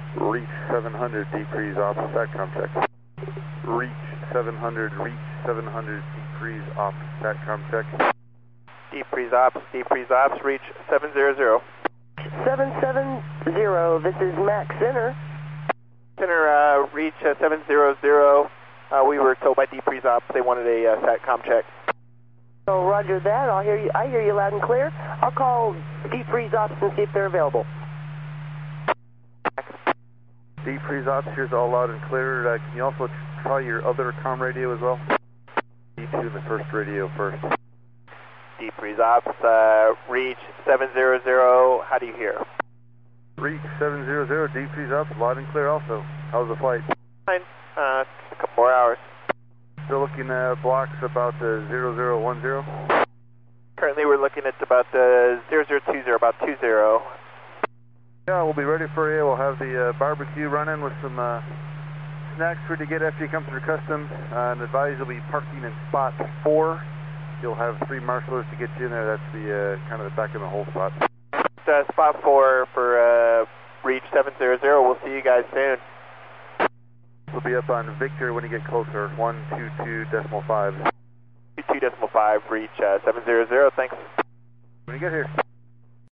Reach 700, decrease off, SATCOM check. Reach 700, decrease off, SATCOM check. Decrease ops, reach 700. 770, this is Max Center. Center, reach 700. We were told by Decrease ops they wanted a SATCOM check. So roger that, I hear you loud and clear. I'll call Deep Freeze Ops and see if they're available. Deep Freeze Ops, here's all loud and clear. Can you also try your other comm radio as well? D2 in the first radio first. Deep Freeze Ops, reach 700, how do you hear? Reach 700, Deep Freeze Ops, loud and clear also. How's the flight? Fine, a couple more hours. Still looking at blocks about 0010. Currently we're looking at about 0020, about 20. Yeah, we'll be ready for you. We'll have the barbecue running with some snacks for you to get after you come through customs. And advise you'll be parking in spot 4. You'll have 3 marshals to get you in there. That's the kind of the back of the whole spot. Spot 4 for reach 700. We'll see you guys soon. We'll be up on Victor when you get closer. 122.5. 22.5, reach 700. Thanks. When you get here.